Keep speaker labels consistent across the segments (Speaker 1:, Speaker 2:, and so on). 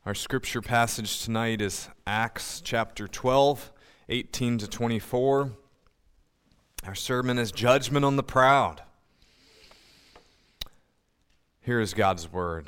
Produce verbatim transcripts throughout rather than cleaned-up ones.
Speaker 1: Our scripture passage tonight is Acts chapter twelve, eighteen to twenty-four. Our sermon is Judgment on the Proud. Here is God's word.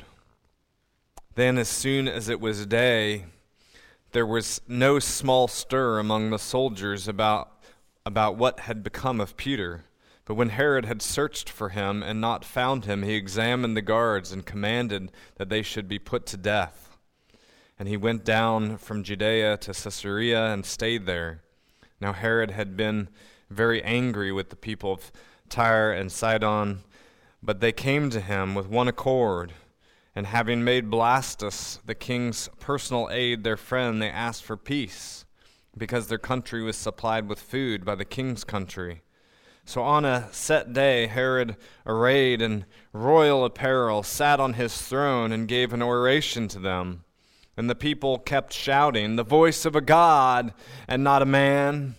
Speaker 1: Then as soon as it was day, there was no small stir among the soldiers about, about what had become of Peter. But when Herod had searched for him and not found him, he examined the guards and commanded that they should be put to death. And he went down from Judea to Caesarea and stayed there. Now Herod had been very angry with the people of Tyre and Sidon, but they came to him with one accord. And having made Blastus, the king's personal aide, their friend, they asked for peace, because their country was supplied with food by the king's country. So on a set day, Herod, arrayed in royal apparel, sat on his throne and gave an oration to them. And the people kept shouting, "The voice of a God and not a man."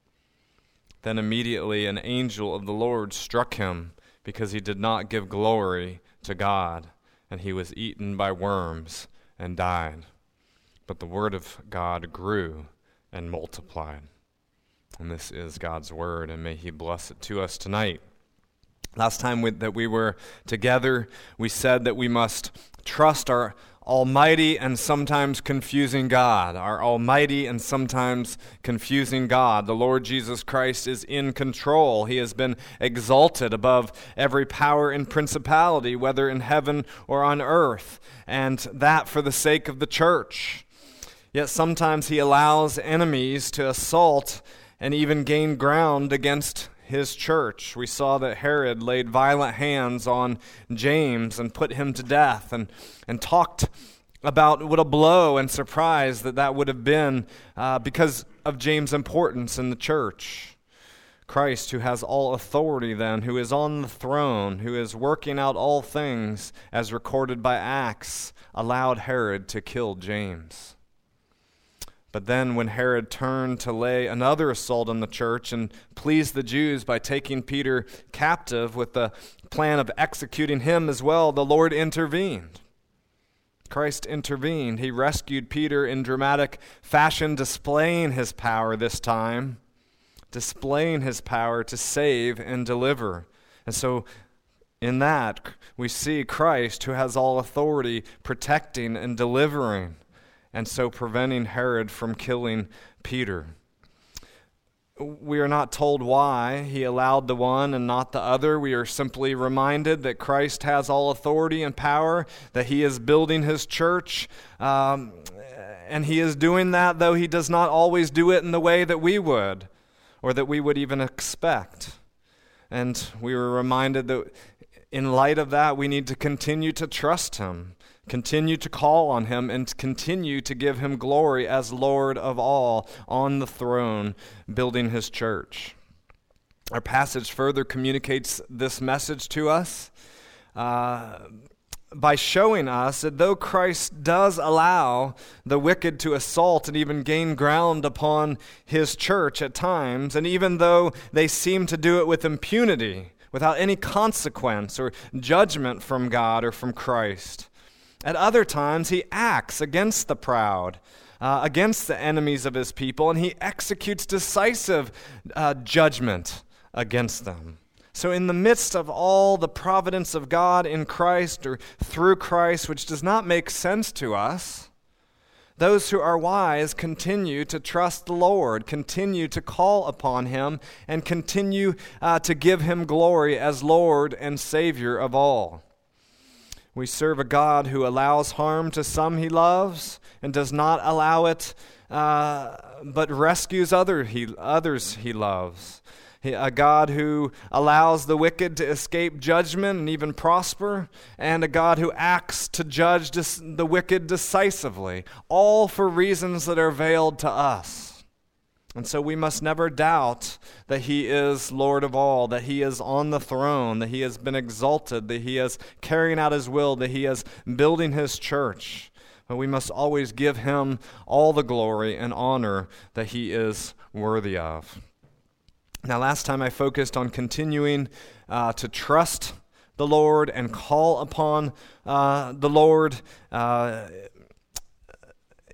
Speaker 1: Then immediately an angel of the Lord struck him, because he did not give glory to God, and he was eaten by worms and died. But the word of God grew and multiplied. And this is God's word, and may he bless it to us tonight. Last time we, that we were together, we said that we must trust our almighty and sometimes confusing God, our almighty and sometimes confusing God. The Lord Jesus Christ is in control. He has been exalted above every power and principality, whether in heaven or on earth, and that for the sake of the church. Yet sometimes he allows enemies to assault and even gain ground against his church. We saw that Herod laid violent hands on James and put him to death, and, and talked about what a blow and surprise that that would have been uh, because of James' importance in the church. Christ, who has all authority then, who is on the throne, who is working out all things as recorded by Acts, allowed Herod to kill James. But then when Herod turned to lay another assault on the church and please the Jews by taking Peter captive with the plan of executing him as well, the Lord intervened. Christ intervened. He rescued Peter in dramatic fashion, displaying his power this time, displaying his power to save and deliver. And so in that, we see Christ, who has all authority, protecting and delivering, and so preventing Herod from killing Peter. We are not told why he allowed the one and not the other. We are simply reminded that Christ has all authority and power, that he is building his church, um, and he is doing that, though he does not always do it in the way that we would, or that we would even expect. And we were reminded that in light of that, we need to continue to trust him, continue to call on him, and continue to give him glory as Lord of all on the throne, building his church. Our passage further communicates this message to us uh, by showing us that though Christ does allow the wicked to assault and even gain ground upon his church at times, and even though they seem to do it with impunity, without any consequence or judgment from God or from Christ, at other times, he acts against the proud, uh, against the enemies of his people, and he executes decisive uh, judgment against them. So in the midst of all the providence of God in Christ or through Christ, which does not make sense to us, those who are wise continue to trust the Lord, continue to call upon him, and continue uh, to give him glory as Lord and Savior of all. We serve a God who allows harm to some he loves and does not allow it, uh, but rescues other he, others he loves. He, a God who allows the wicked to escape judgment and even prosper, and a God who acts to judge dis- the wicked decisively, all for reasons that are veiled to us. And so we must never doubt that he is Lord of all, that he is on the throne, that he has been exalted, that he is carrying out his will, that he is building his church. But we must always give him all the glory and honor that he is worthy of. Now, last time I focused on continuing uh, to trust the Lord and call upon uh, the Lord. Uh,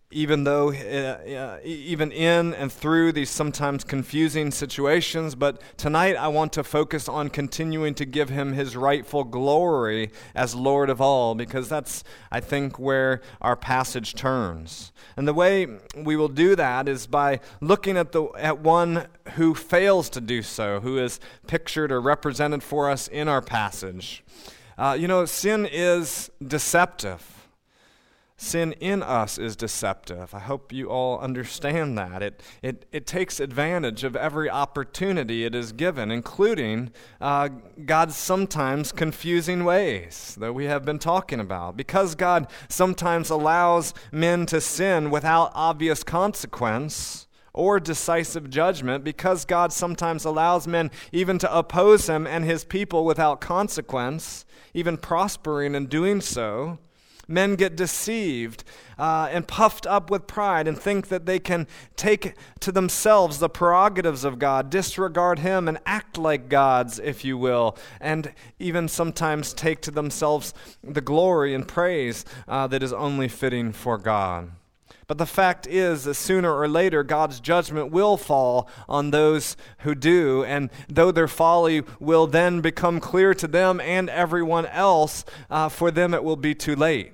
Speaker 1: even though, uh, even in and through these sometimes confusing situations. But tonight I want to focus on continuing to give him his rightful glory as Lord of all, because that's, I think, where our passage turns. And the way we will do that is by looking at the at one who fails to do so, who is pictured or represented for us in our passage. Uh, you know, sin is deceptive. Sin in us is deceptive. I hope you all understand that. It it it takes advantage of every opportunity it is given, including uh, God's sometimes confusing ways that we have been talking about. Because God sometimes allows men to sin without obvious consequence or decisive judgment, because God sometimes allows men even to oppose him and his people without consequence, even prospering in doing so, men get deceived uh, and puffed up with pride and think that they can take to themselves the prerogatives of God, disregard him, and act like gods, if you will, and even sometimes take to themselves the glory and praise uh, that is only fitting for God. But the fact is that sooner or later, God's judgment will fall on those who do, and though their folly will then become clear to them and everyone else, uh, for them it will be too late.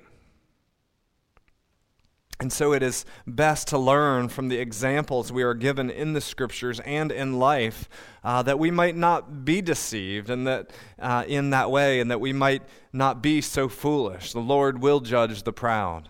Speaker 1: And so it is best to learn from the examples we are given in the Scriptures and in life, uh, that we might not be deceived and that uh, in that way, and that we might not be so foolish. The Lord will judge the proud.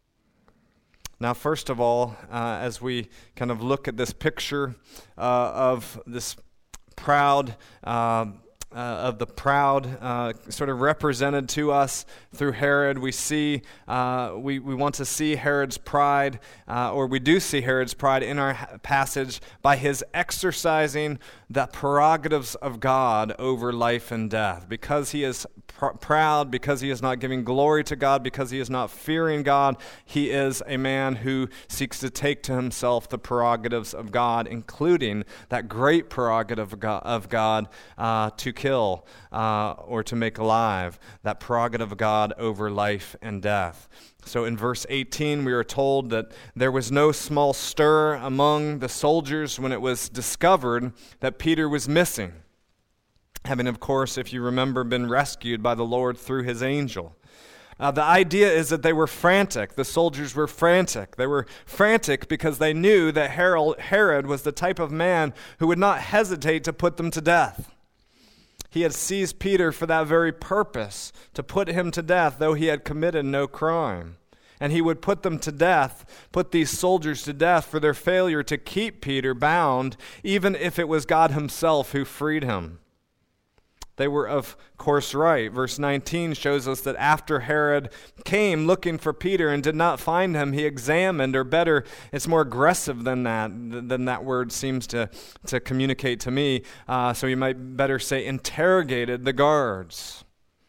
Speaker 1: Now, first of all, uh, as we kind of look at this picture uh, of this proud uh, Uh, of the proud uh, sort of represented to us through Herod, we see, uh, we, we want to see Herod's pride, uh, or we do see Herod's pride in our ha- passage by his exercising the prerogatives of God over life and death. Because he is pr- proud, because he is not giving glory to God, because he is not fearing God, he is a man who seeks to take to himself the prerogatives of God, including that great prerogative of God, of God uh, to kill uh, or to make alive, that prerogative of God over life and death. So in verse eighteen, we are told that there was no small stir among the soldiers when it was discovered that Peter was missing, having, of course, if you remember, been rescued by the Lord through his angel. Uh, the idea is that they were frantic. The soldiers were frantic. They were frantic because they knew that Herod was the type of man who would not hesitate to put them to death. He had seized Peter for that very purpose, to put him to death, though he had committed no crime. And he would put them to death, put these soldiers to death for their failure to keep Peter bound, even if it was God himself who freed him. They were, of course, right. Verse nineteen shows us that after Herod came looking for Peter and did not find him, he examined, or better, it's more aggressive than that, than that word seems to, to communicate to me. Uh, so you might better say interrogated the guards.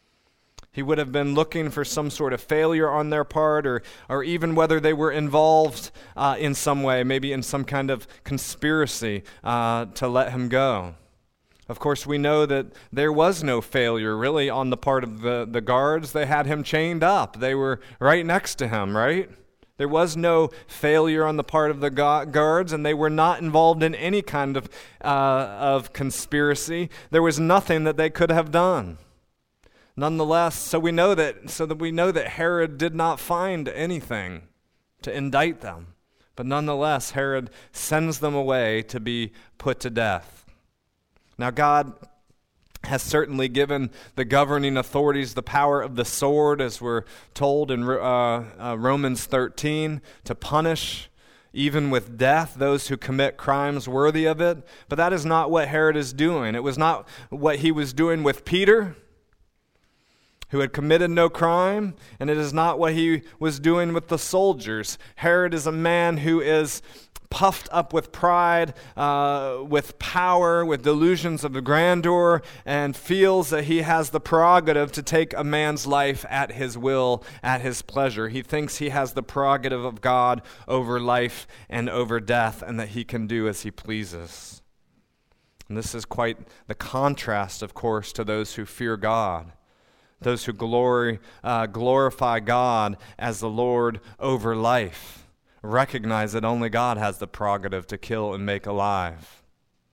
Speaker 1: He would have been looking for some sort of failure on their part, or or even whether they were involved uh, in some way, maybe in some kind of conspiracy uh, to let him go. Of course, we know that there was no failure really on the part of the, the guards. They had him chained up. They were right next to him, right? There was no failure on the part of the guards, and they were not involved in any kind of uh, of conspiracy. There was nothing that they could have done. Nonetheless, so we know that so that we know that Herod did not find anything to indict them. But nonetheless, Herod sends them away to be put to death. Now, God has certainly given the governing authorities the power of the sword, as we're told in uh, uh, Romans thirteen, to punish, even with death, those who commit crimes worthy of it. But that is not what Herod is doing. It was not what he was doing with Peter, who had committed no crime, and it is not what he was doing with the soldiers. Herod is a man who is puffed up with pride, uh, with power, with delusions of grandeur, and feels that he has the prerogative to take a man's life at his will, at his pleasure. He thinks he has the prerogative of God over life and over death, and that he can do as he pleases. And this is quite the contrast, of course, to those who fear God, those who glory, uh, glorify God as the Lord over life, recognize that only God has the prerogative to kill and make alive.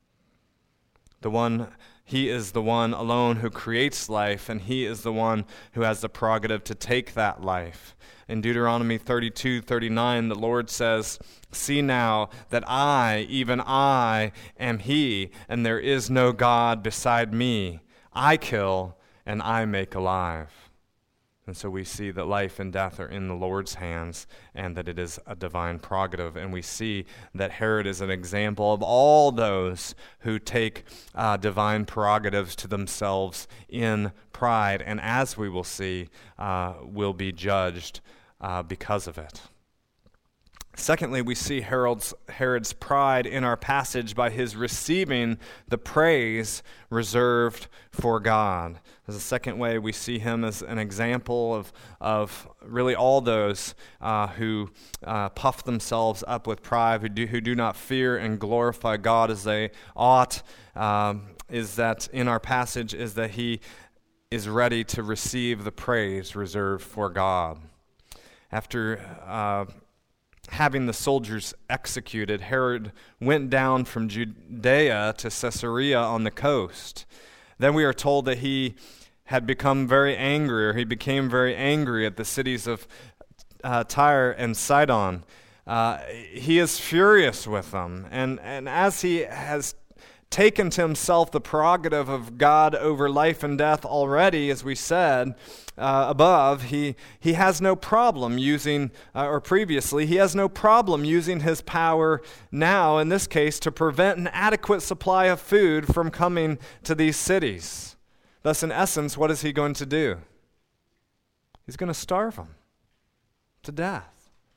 Speaker 1: The one, he is the one alone who creates life, and he is the one who has the prerogative to take that life. In Deuteronomy thirty-two thirty-nine, the Lord says, "See now that I, even I, am he, and there is no God beside me. I kill and I make alive." And so we see that life and death are in the Lord's hands and that it is a divine prerogative. And we see that Herod is an example of all those who take uh, divine prerogatives to themselves in pride. And as we will see, uh, will be judged uh, because of it. Secondly, we see Herod's, Herod's pride in our passage by his receiving the praise reserved for God. As a second way, we see him as an example of, of really all those uh, who uh, puff themselves up with pride, who do, who do not fear and glorify God as they ought, um, is that in our passage is that he is ready to receive the praise reserved for God. After uh, having the soldiers executed, Herod went down from Judea to Caesarea on the coast. Then we are told that he had become very angry, or he became very angry at the cities of uh, Tyre and Sidon. Uh, he is furious with them, and, and as he has taken to himself the prerogative of God over life and death already, as we said uh, above, he he has no problem using, uh, or previously, he has no problem using his power now, in this case, to prevent an adequate supply of food from coming to these cities. Thus, in essence, what is he going to do? He's going to starve them to death.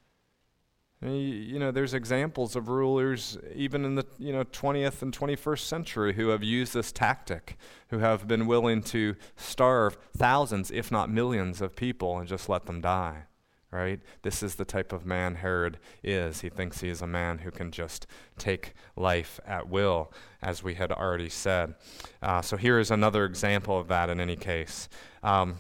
Speaker 1: You know, there's examples of rulers even in the you know twentieth and twenty-first century who have used this tactic, who have been willing to starve thousands, if not millions, of people and just let them die, right? This is the type of man Herod is. He thinks he is a man who can just take life at will, as we had already said. Uh, so here is another example of that in any case. Um,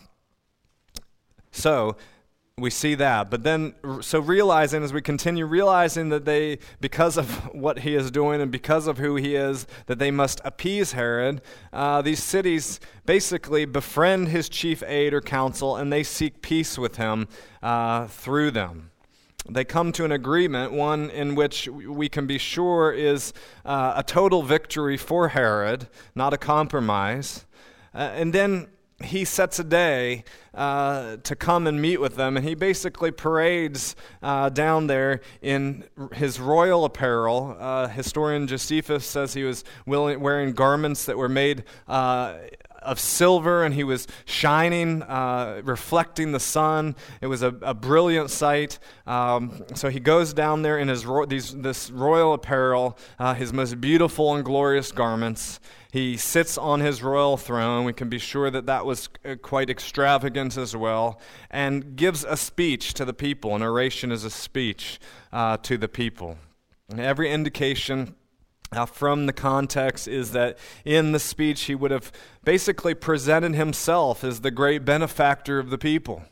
Speaker 1: so... We see that, but then, so realizing, as we continue, realizing that they, because of what he is doing and because of who he is, that they must appease Herod, uh, these cities basically befriend his chief aide or council, and they seek peace with him uh, through them. They come to an agreement, one in which we can be sure is uh, a total victory for Herod, not a compromise. Uh, and then he sets a day uh, to come and meet with them, and he basically parades uh, down there in his royal apparel. Uh, historian Josephus says he was willing, wearing garments that were made uh, of silver, and he was shining, uh, reflecting the sun. It was a, a brilliant sight. Um, so he goes down there in his ro- these, this royal apparel, uh, his most beautiful and glorious garments. He sits on his royal throne. We can be sure that that was quite extravagant as well, and gives a speech to the people. An oration is a speech uh, to the people. And every indication uh, from the context is that in the speech he would have basically presented himself as the great benefactor of the people,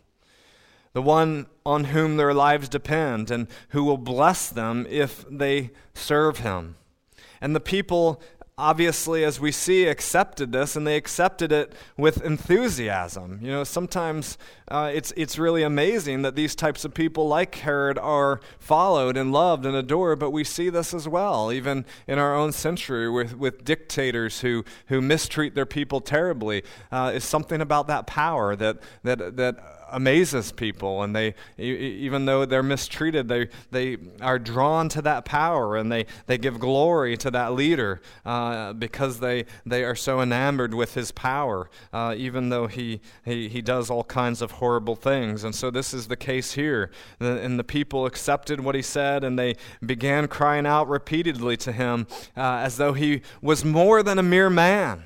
Speaker 1: the one on whom their lives depend and who will bless them if they serve him. And the people, obviously, as we see, accepted this, and they accepted it with enthusiasm. You know, sometimes uh, it's it's really amazing that these types of people like Herod are followed and loved and adored, but we see this as well, even in our own century with, with dictators who, who mistreat their people terribly. Uh, is something about that power that that that amazes people, and they, even though they're mistreated, they they are drawn to that power, and they, they give glory to that leader uh, because they they are so enamored with his power, uh, even though he, he he does all kinds of horrible things. And so this is the case here. The, and the people accepted what he said, and they began crying out repeatedly to him uh, as though he was more than a mere man,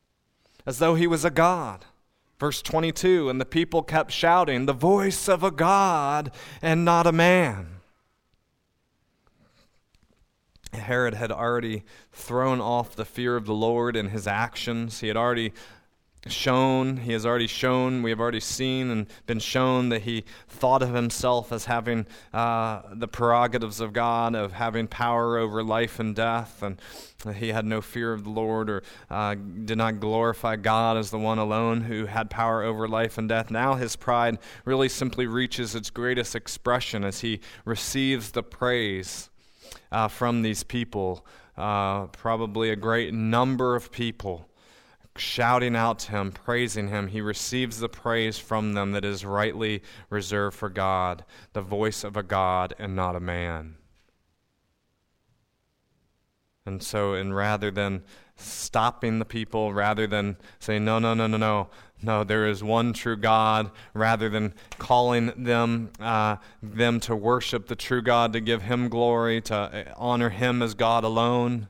Speaker 1: as though he was a god. Verse twenty-two, and the people kept shouting, "The voice of a God and not a man." Herod had already thrown off the fear of the Lord in his actions. He had already shown, he has already shown, we have already seen and been shown that he thought of himself as having uh, the prerogatives of God, of having power over life and death, and he had no fear of the Lord, or uh, did not glorify God as the one alone who had power over life and death. Now his pride really simply reaches its greatest expression as he receives the praise uh, from these people, uh, probably a great number of people shouting out to him, praising him. He receives the praise from them that is rightly reserved for God, the voice of a God and not a man. And so, and rather than stopping the people, rather than saying, no, no, no, no, no, no, there is one true God, rather than calling them uh, them to worship the true God, to give him glory, to honor him as God alone,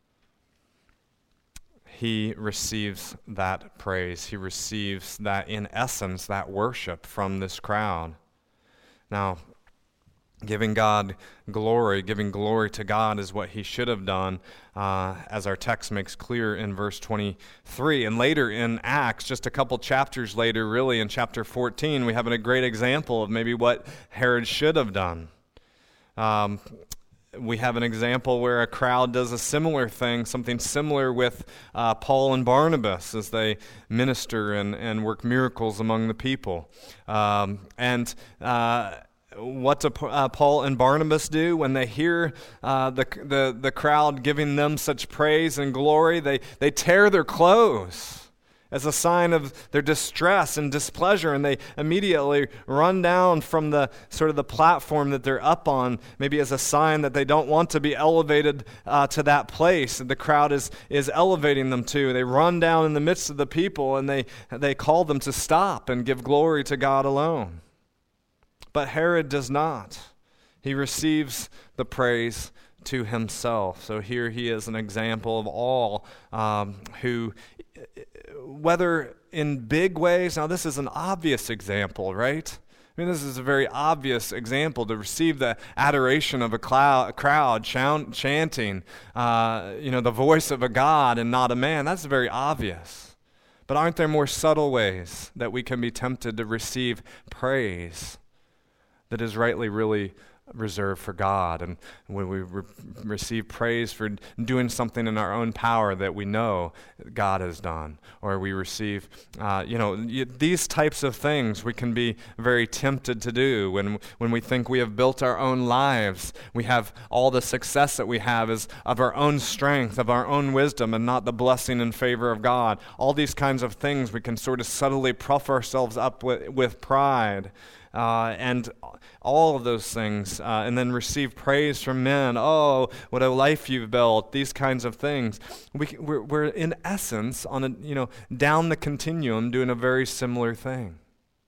Speaker 1: he receives that praise. He receives that, in essence, that worship from this crowd. Now, giving God glory, giving glory to God is what he should have done, uh, as our text makes clear in verse twenty-three. And later in Acts, just a couple chapters later, really in chapter fourteen, we have a great example of maybe what Herod should have done. Um, we have an example where a crowd does a similar thing, something similar with uh, Paul and Barnabas as they minister and, and work miracles among the people. Um, and uh, what do uh, Paul and Barnabas do when they hear uh, the, the, the crowd giving them such praise and glory? They, they tear their clothes as a sign of their distress and displeasure, and they immediately run down from the sort of the platform that they're up on, maybe as a sign that they don't want to be elevated uh, to that place that the crowd is is elevating them to. They run down in the midst of the people, and they they call them to stop and give glory to God alone. But Herod does not. He receives the praise to himself. So here he is an example of all um, who, whether in big ways, now this is an obvious example, right? I mean, this is a very obvious example to receive the adoration of a, cloud, a crowd chant, chanting, uh, you know, the voice of a God and not a man. That's very obvious. But aren't there more subtle ways that we can be tempted to receive praise that is rightly really reserved for God? And when we re- receive praise for doing something in our own power that we know God has done, or we receive, uh, you know, y- these types of things we can be very tempted to do when when we think we have built our own lives. We have all the success that we have is of our own strength, of our own wisdom, and not the blessing and favor of God. All these kinds of things we can sort of subtly puff ourselves up with, with pride. Uh, and all of those things, uh, and then receive praise from men. Oh, what a life you've built! These kinds of things. We, we're, we're in essence on a you know down the continuum doing a very similar thing.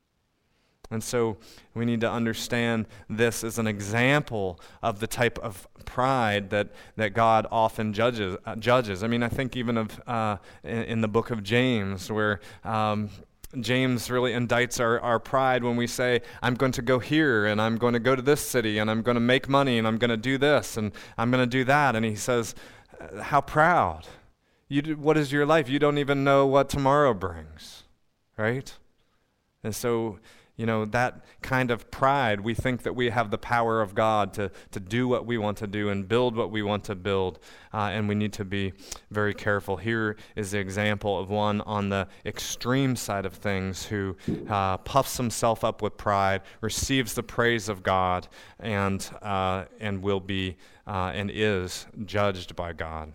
Speaker 1: And so we need to understand this as an example of the type of pride that, that God often judges. Uh, judges. I mean, I think even of uh, in, in the book of James, where Um, James really indicts our, our pride when we say, I'm going to go here, and I'm going to go to this city, and I'm going to make money, and I'm going to do this, and I'm going to do that. And he says, how proud. You do, what is your life? You don't even know what tomorrow brings, right? And so, you know, that kind of pride, we think that we have the power of God to, to do what we want to do and build what we want to build, uh, and we need to be very careful. Here is the example of one on the extreme side of things who uh, puffs himself up with pride, receives the praise of God, and uh, and will be uh, and is judged by God.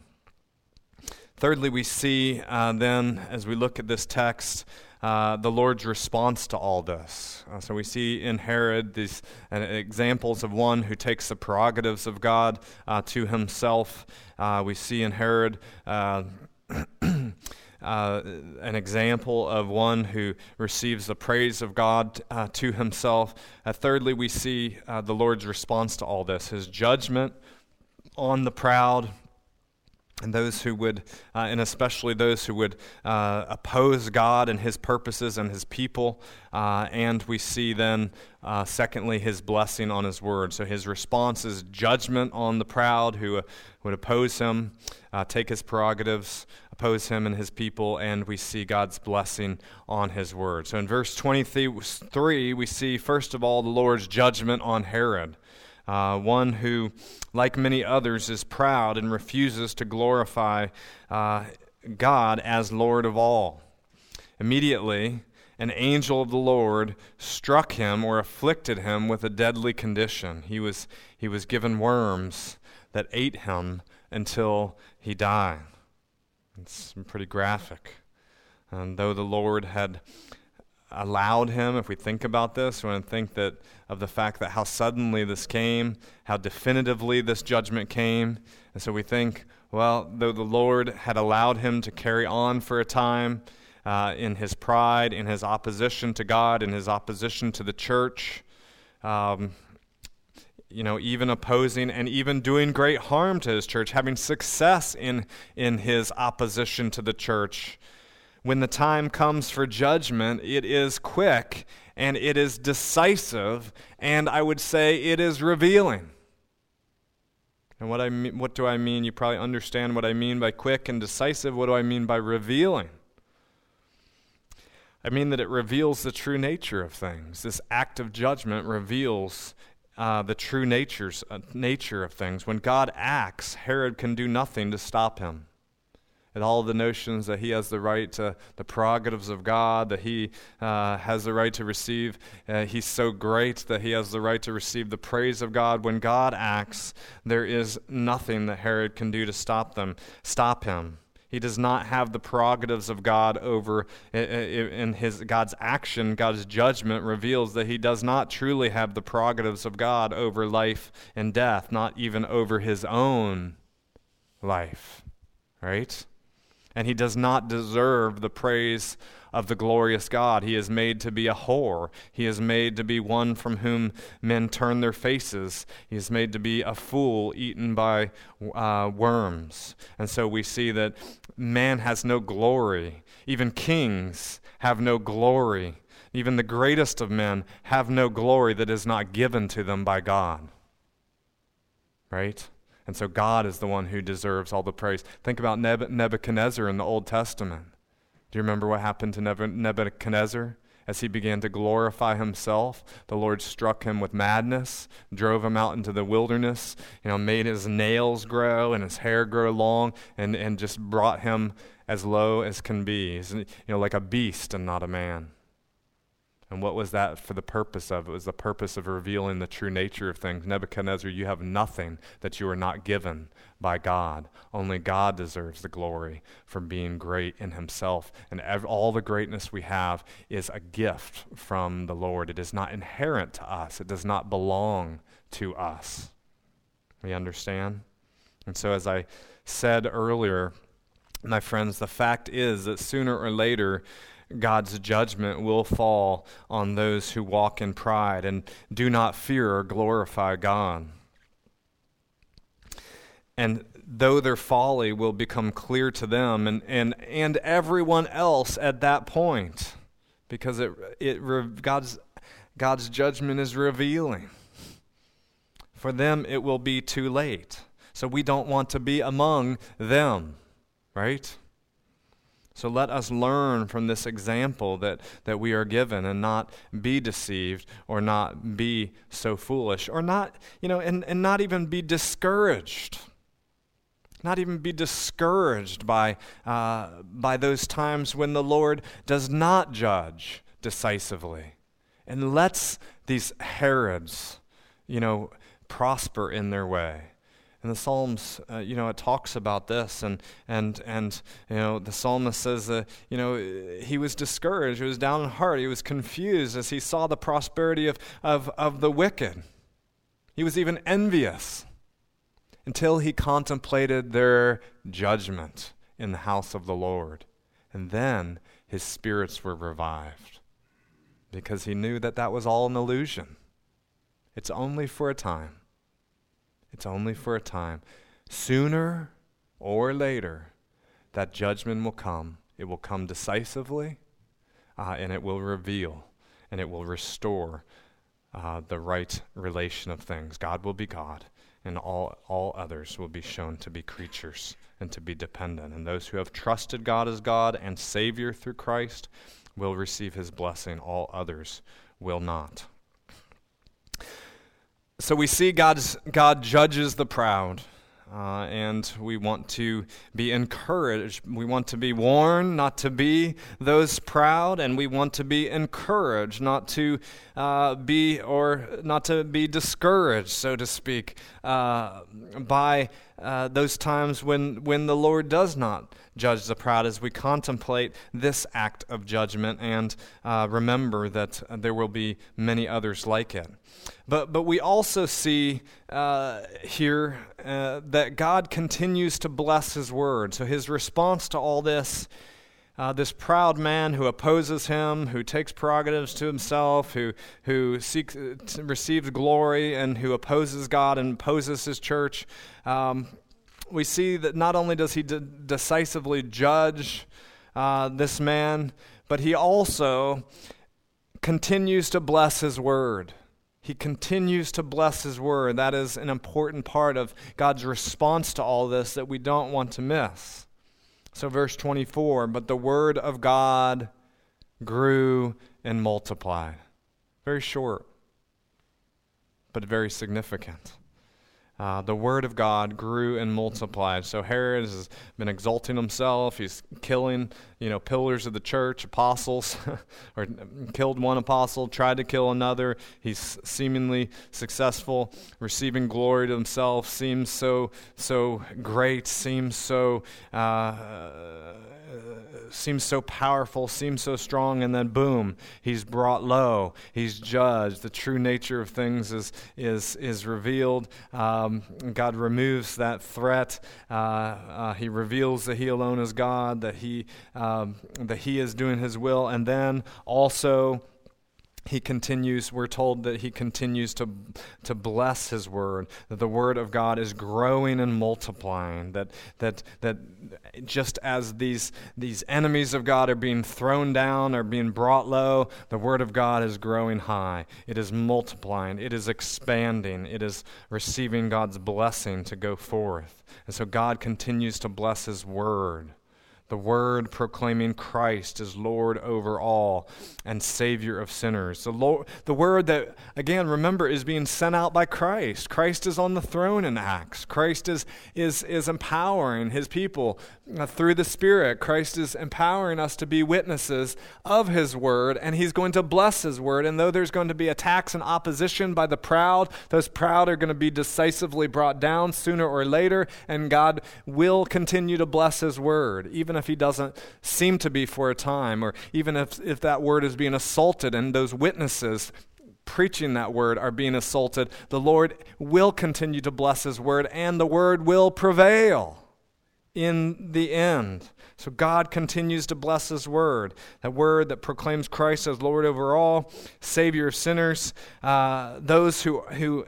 Speaker 1: Thirdly, we see uh, then, as we look at this text, Uh, the Lord's response to all this. Uh, so we see in Herod these uh, examples of one who takes the prerogatives of God uh, to himself. Uh, we see in Herod uh, uh, an example of one who receives the praise of God uh, to himself. Uh, thirdly, we see uh, the Lord's response to all this, his judgment on the proud, and those who would, uh, and especially those who would uh, oppose God and his purposes and his people. Uh, and we see then, uh, secondly, his blessing on his word. So his response is judgment on the proud who uh, would oppose him, uh, take his prerogatives, oppose him and his people, and we see God's blessing on his word. So in verse twenty-three, we see, first of all, the Lord's judgment on Herod, uh, one who, like many others, is proud and refuses to glorify uh, God as Lord of all. Immediately, an angel of the Lord struck him or afflicted him with a deadly condition. He was, he was given worms that ate him until he died. It's pretty graphic. And though the Lord had allowed him, if we think about this, we want to think that of the fact that how suddenly this came, how definitively this judgment came. And so we think, well, though the Lord had allowed him to carry on for a time uh, in his pride, in his opposition to God, in his opposition to the church, um, you know, even opposing and even doing great harm to his church, having success in, in his opposition to the church. When the time comes for judgment, it is quick and it is decisive, and I would say it is revealing. And what I mean, what do I mean? You probably understand what I mean by quick and decisive. What do I mean by revealing? I mean that it reveals the true nature of things. This act of judgment reveals Uh, the true natures, uh, nature of things. When God acts, Herod can do nothing to stop him. And all the notions that he has the right to the prerogatives of God, that he uh, has the right to receive, uh, he's so great that he has the right to receive the praise of God. When God acts, there is nothing that Herod can do to stop them, stop him. He does not have the prerogatives of God over in his God's action. God's judgment reveals that he does not truly have the prerogatives of God over life and death, not even over his own life, right? And he does not deserve the praise of the glorious God. He is made to be a whore. He is made to be one from whom men turn their faces. He is made to be a fool eaten by uh, worms. And so we see that man has no glory. Even kings have no glory. Even the greatest of men have no glory that is not given to them by God. Right? And so God is the one who deserves all the praise. Think about Nebuchadnezzar in the Old Testament. Do you remember what happened to Nebuchadnezzar? As he began to glorify himself, the Lord struck him with madness, drove him out into the wilderness, you know, made his nails grow and his hair grow long, and, and just brought him as low as can be. He's, you know, like a beast and not a man. And what was that for the purpose of? It was the purpose of revealing the true nature of things. Nebuchadnezzar, you have nothing that you are not given by God. Only God deserves the glory for being great in himself. And ev- all the greatness we have is a gift from the Lord. It is not inherent to us. It does not belong to us. We understand? And so as I said earlier, my friends, the fact is that sooner or later, God's judgment will fall on those who walk in pride and do not fear or glorify God. And though their folly will become clear to them and, and, and everyone else at that point, because it it God's God's judgment is revealing. For them, it will be too late. So we don't want to be among them, right? So let us learn from this example that, that we are given and not be deceived or not be so foolish or not, you know, and, and not even be discouraged. Not even be discouraged by, uh, by those times when the Lord does not judge decisively and lets these Herods, you know, prosper in their way. In the Psalms, uh, you know, it talks about this, and and and you know, the psalmist says that you know he was discouraged, he was down in heart, he was confused as he saw the prosperity of of of the wicked. He was even envious until he contemplated their judgment in the house of the Lord, and then his spirits were revived because he knew that that was all an illusion. It's only for a time. It's only for a time. Sooner or later, that judgment will come. It will come decisively, uh, and it will reveal, and it will restore uh, the right relation of things. God will be God, and all, all others will be shown to be creatures and to be dependent. And those who have trusted God as God and Savior through Christ will receive his blessing. All others will not. So we see God's, God judges the proud. Uh, and we want to be encouraged. We want to be warned not to be those proud, and we want to be encouraged not to uh, be or not to be discouraged, so to speak, uh, by uh, those times when when the Lord does not judge the proud, as we contemplate this act of judgment and uh, remember that there will be many others like it. But but we also see uh, here uh, that God continues to bless his word. So his response to all this, uh, this proud man who opposes him, who takes prerogatives to himself, who who seeks uh, receives glory, and who opposes God and opposes his church, um, we see that not only does he de- decisively judge uh, this man, but he also continues to bless his word. He continues to bless his word. That is an important part of God's response to all this that we don't want to miss. So verse twenty-four, but the word of God grew and multiplied. Very short, but very significant. Uh, the word of God grew and multiplied. So Herod has been exalting himself. He's killing, you know, pillars of the church, apostles, or killed one apostle, tried to kill another. He's seemingly successful, receiving glory to himself. Seems so so great. Seems so uh, seems so powerful. Seems so strong. And then boom, he's brought low. He's judged. The true nature of things is is is revealed. Um, God removes that threat. Uh, uh, he reveals that he alone is God, that he um, that he is doing his will, and then also he continues, we're told that he continues to to bless his word, that the word of God is growing and multiplying, that that that just as these these enemies of God are being thrown down, are being brought low, the word of God is growing high. It is multiplying, it is expanding, it is receiving God's blessing to go forth. And so God continues to bless his word. The word proclaiming Christ as Lord over all and Savior of sinners. The, Lord, the word that, again, remember, is being sent out by Christ. Christ is on the throne in Acts. Christ is, is, is empowering his people uh, through the Spirit. Christ is empowering us to be witnesses of his word, and he's going to bless his word. And though there's going to be attacks and opposition by the proud, those proud are going to be decisively brought down sooner or later, and God will continue to bless his word, even if he doesn't seem to be for a time, or even if, if that word is being assaulted and those witnesses preaching that word are being assaulted, the Lord will continue to bless his word, and the word will prevail in the end. So God continues to bless his word, that word that proclaims Christ as Lord over all, Savior of sinners, uh, those who who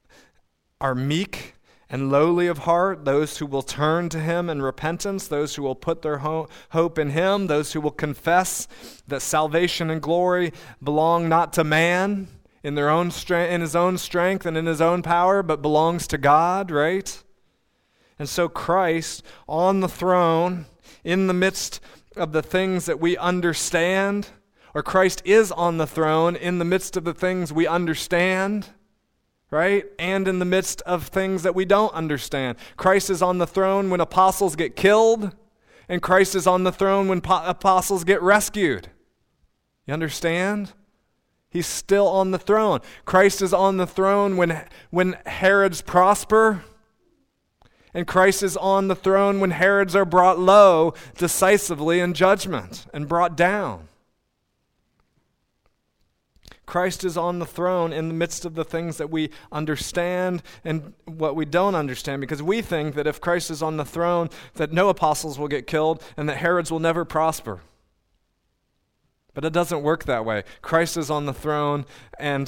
Speaker 1: are meek and lowly of heart, those who will turn to him in repentance, those who will put their ho- hope in him, those who will confess that salvation and glory belong not to man in their own strength, in his own strength and in his own power, but belongs to God, right? And so Christ on the throne, in the midst of the things that we understand, or Christ is on the throne in the midst of the things we understand, right? And in the midst of things that we don't understand. Christ is on the throne when apostles get killed, and Christ is on the throne when po- apostles get rescued. You understand? He's still on the throne. Christ is on the throne when, when Herods prosper, and Christ is on the throne when Herods are brought low decisively in judgment and brought down. Christ is on the throne in the midst of the things that we understand and what we don't understand, because we think that if Christ is on the throne, that no apostles will get killed and that Herods will never prosper. But it doesn't work that way. Christ is on the throne, and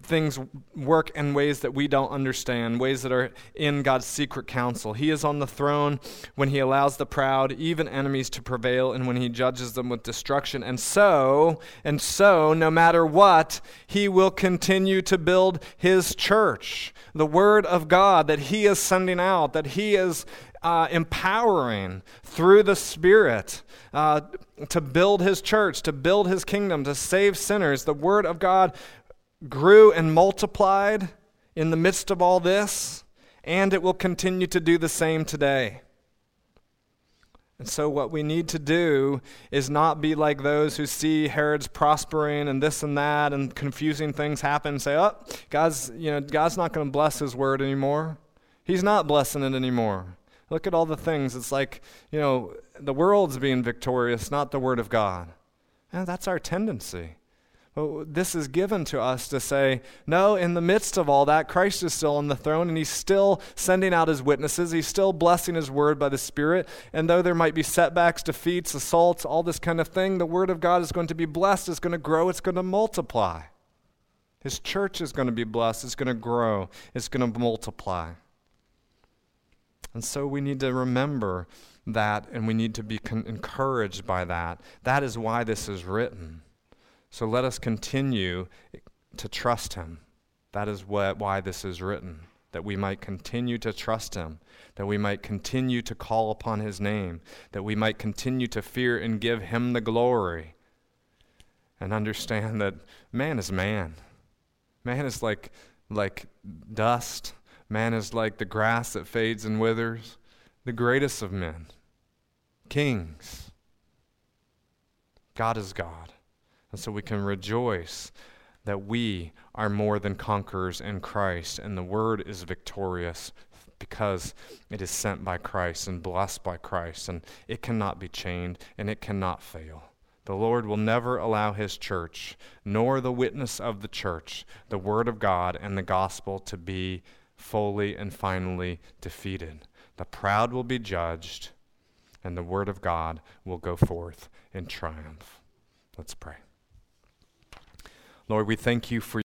Speaker 1: things work in ways that we don't understand, ways that are in God's secret counsel. He is on the throne when he allows the proud, even enemies, to prevail, and when he judges them with destruction. And so, and so, no matter what, he will continue to build his church. The word of God that he is sending out, that he is uh, empowering through the Spirit uh, to build his church, to build his kingdom, to save sinners. The word of God grew and multiplied in the midst of all this, and it will continue to do the same today. And so what we need to do is not be like those who see Herod's prospering and this and that and confusing things happen and say, oh, God's, you know, God's not going to bless his word anymore. He's not blessing it anymore. Look at all the things. It's like, you know, the world's being victorious, not the word of God. And that's our tendency. Well, this is given to us to say, no, in the midst of all that, Christ is still on the throne, and he's still sending out his witnesses. He's still blessing his word by the Spirit. And though there might be setbacks, defeats, assaults, all this kind of thing, the word of God is going to be blessed, it's going to grow, it's going to multiply. His church is going to be blessed, it's going to grow, it's going to multiply. And so we need to remember that, and we need to be con- encouraged by that. That is why this is written. So let us continue to trust him. That is what, why this is written, that we might continue to trust him, that we might continue to call upon his name, that we might continue to fear and give him the glory, and understand that man is man. Man is like, like dust. Man is like the grass that fades and withers. The greatest of men, kings. God is God. And so we can rejoice that we are more than conquerors in Christ, and the word is victorious because it is sent by Christ and blessed by Christ, and it cannot be chained, and it cannot fail. The Lord will never allow his church, nor the witness of the church, the word of God and the gospel, to be fully and finally defeated. The proud will be judged, and the word of God will go forth in triumph. Let's pray. Lord, we thank you for